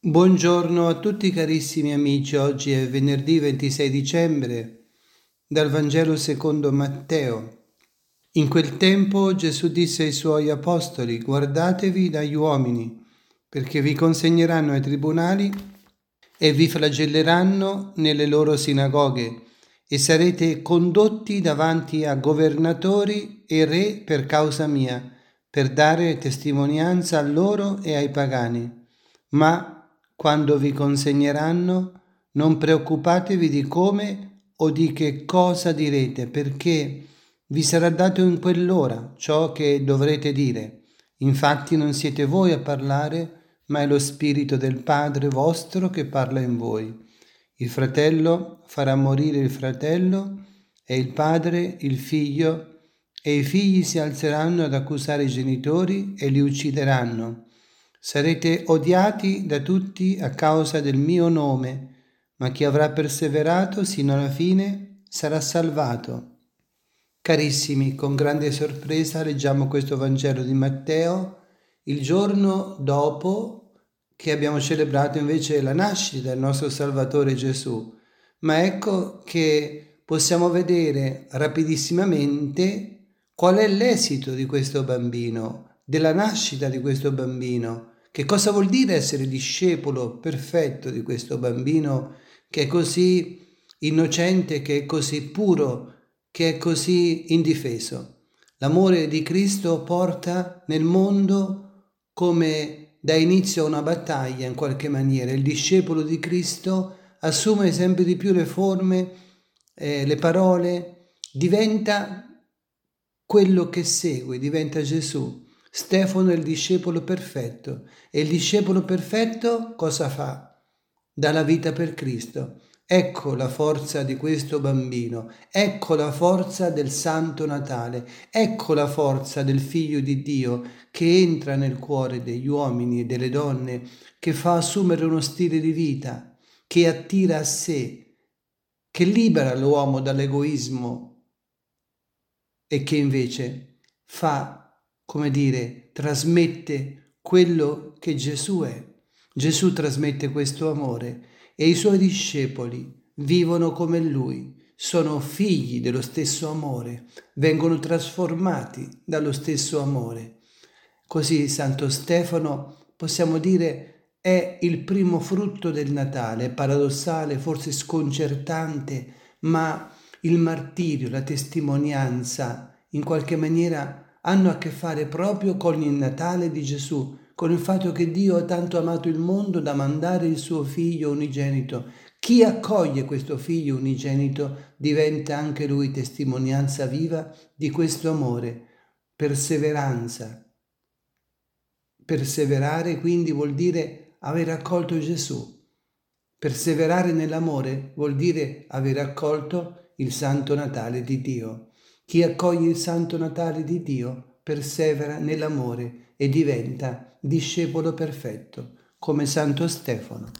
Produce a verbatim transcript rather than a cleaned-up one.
Buongiorno a tutti carissimi amici, oggi è venerdì ventisei dicembre, dal Vangelo secondo Matteo. In quel tempo Gesù disse ai suoi apostoli: guardatevi dagli uomini, perché vi consegneranno ai tribunali e vi flagelleranno nelle loro sinagoghe, e sarete condotti davanti a governatori e re per causa mia, per dare testimonianza a loro e ai pagani. Ma quando vi consegneranno, non preoccupatevi di come o di che cosa direte, perché vi sarà dato in quell'ora ciò che dovrete dire. Infatti non siete voi a parlare, ma è lo Spirito del Padre vostro che parla in voi. Il fratello farà morire il fratello e il padre il figlio, e i figli si alzeranno ad accusare i genitori e li uccideranno. Sarete odiati da tutti a causa del mio nome, ma chi avrà perseverato sino alla fine sarà salvato. Carissimi, con grande sorpresa leggiamo questo Vangelo di Matteo il giorno dopo che abbiamo celebrato invece la nascita del nostro Salvatore Gesù. Ma ecco che possiamo vedere rapidissimamente qual è l'esito di questo bambino, della nascita di questo bambino. Che cosa vuol dire essere discepolo perfetto di questo bambino che è così innocente, che è così puro, che è così indifeso? L'amore di Cristo porta nel mondo come dà inizio a una battaglia in qualche maniera. Il discepolo di Cristo assume sempre di più le forme, eh, le parole, diventa quello che segue, diventa Gesù. Stefano è il discepolo perfetto, e il discepolo perfetto cosa fa? Dà la vita per Cristo. Ecco la forza di questo bambino, ecco la forza del Santo Natale, ecco la forza del Figlio di Dio che entra nel cuore degli uomini e delle donne, che fa assumere uno stile di vita, che attira a sé, che libera l'uomo dall'egoismo e che invece fa, come dire, trasmette quello che Gesù è. Gesù trasmette questo amore e i suoi discepoli vivono come lui, sono figli dello stesso amore, vengono trasformati dallo stesso amore. Così Santo Stefano, possiamo dire, è il primo frutto del Natale, paradossale, forse sconcertante, ma il martirio, la testimonianza, in qualche maniera hanno a che fare proprio con il Natale di Gesù, con il fatto che Dio ha tanto amato il mondo da mandare il suo figlio unigenito. Chi accoglie questo figlio unigenito diventa anche lui testimonianza viva di questo amore, perseveranza. Perseverare quindi vuol dire aver accolto Gesù. Perseverare nell'amore vuol dire aver accolto il Santo Natale di Dio. Chi accoglie il Santo Natale di Dio persevera nell'amore e diventa discepolo perfetto, come Santo Stefano.